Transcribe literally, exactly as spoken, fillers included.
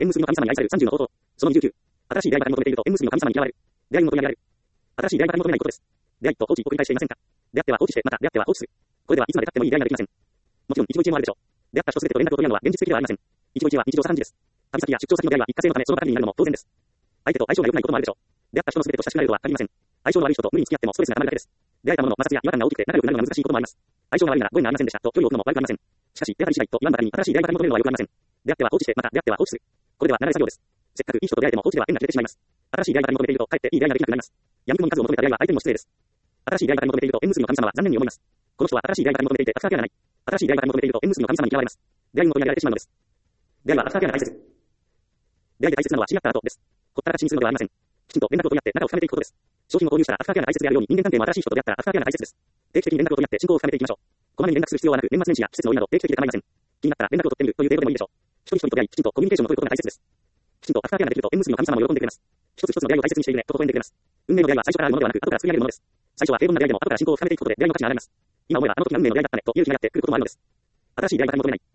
縁結びの神様に愛されるさんじゅうの方法。そのにじゅうきゅう。新しい出会い方に求めていると縁結びの神様に嫌われる。出会いに求められる。新しい出会い方に求めないことです。出会いと放置を繰り返していませんか？出会っては放置して、また出会っては放置する。これではいつまで経ってもいい出会いができません。もちろん一期一会もあるでしょう。出会った人すべてと連絡を取り合うのは現実的ではありません。一期一会は日常茶飯事です。旅先や出張先の出会いは一過性のためその場限りになるのも当然です。相手と相性が良くないこともあるでしょう。出会った人のすべてと親しくなれるとは限りません。相性の悪い人と無理に付き合ってもストレスが溜まるだけです。出会えたものの摩擦や違和感が大きくて仲良くなるのが難しいこともあります。相性が悪いならご縁がありませんでしたと距離を置くのも悪くありません。しかし出会い次第と言わんばかりに新しい出会い方に求めるのは良くありません。出会っては放置してまた出会っては放置する。これでは慣れ作業です。せっかくいい人と出会えても放置では縁が切れてしまいます。新しい出会い方に求めているとかえっていい出会いができなくなります。闇雲に数を求めた出会いは相手にも失礼です。新しい出会い方に求めていると縁結びの神様は残念に思います。この人は新しい出会い方に求めていて浅はかではない。新しい出会い方に求めていると縁結びの神様に嫌われます。出会いに求められてしまうのです。出会いは浅はかでは大切。出会いで大切なのは知り合った後です。ほったらかしにするのではありません。きちんと連絡を取り合って仲を深めていくことです。商品を購入したら浅はかでは大切であるように人間関係も新しい人と出会ったら浅はかでは大切です。定期的に連絡を取り合って親交を深めていきましょう。こまめに連絡する必要はなく、年末年始や季節の折など定期的で構いません。気になったら連絡を取ってみるという程度でもいいでしょう。一人一人と出会い、きちんとコミュニケーションを取ることが大切です。きちんと浅はかでができると縁結びの神様も喜んでくれます。一つ一つの出会いを大切にしているねと微笑んでくれます。運命の出会いは最初からあるものではなく、後から作り上げるものです。最初は平凡な出会いでも後から親交を深めていくことで出会いの価値が上がります。今思えばあの時が運命の出会いだったねという気がやってくることもあるのです。新しい出会い方に求めない。